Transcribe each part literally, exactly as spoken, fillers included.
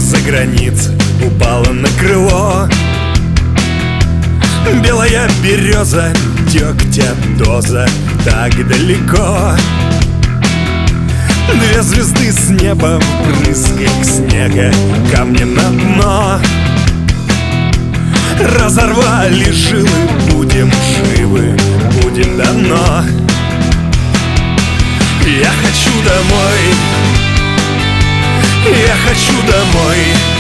за границ упала на крыло. Белая береза, дегтя доза, так далеко. Две звезды с неба в брызгах снега, камни на дно. Разорвали жилы, будем живы, будем давно. Я хочу домой, я хочу домой,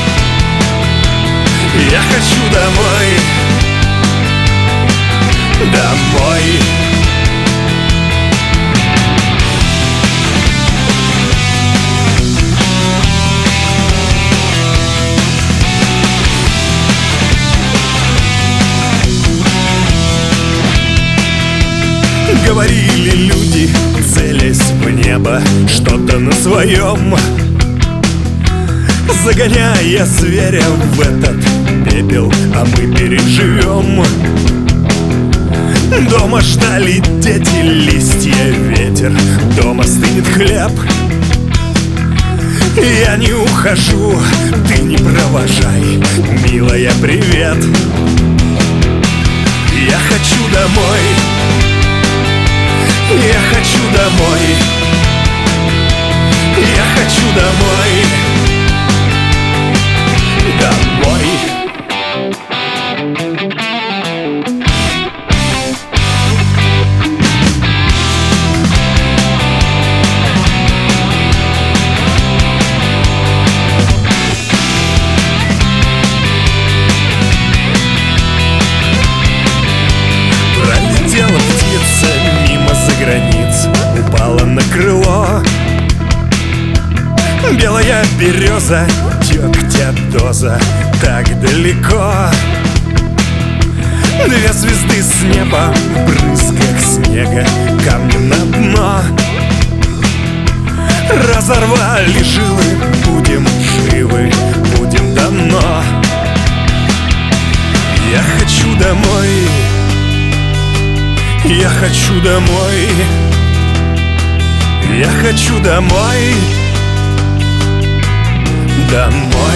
я хочу домой, домой. Говорили люди, целясь в небо, что-то на своем, загоняя зверя в этот пепел, а мы переживем. Дома ждали дети, листья, ветер, дома стынет хлеб. Я не ухожу, ты не провожай, милая, привет. Я хочу домой, я хочу домой, я хочу домой, домой. Пролетела птица мимо за границ, упала на крыло. Белая береза, дегтя доза, так далеко. Две звезды с неба в брызгах снега, камни на дно. Разорвали жилы, будем живы, будем давно. Я хочу домой, я хочу домой, я хочу домой, домой.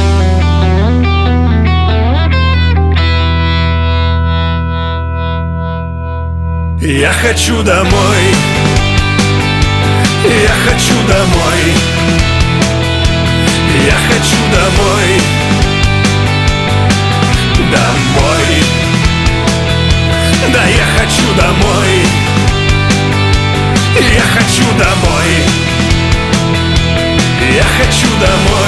Я хочу домой, я хочу домой, я хочу домой, домой. Да, я хочу домой, я хочу домой, я хочу домой.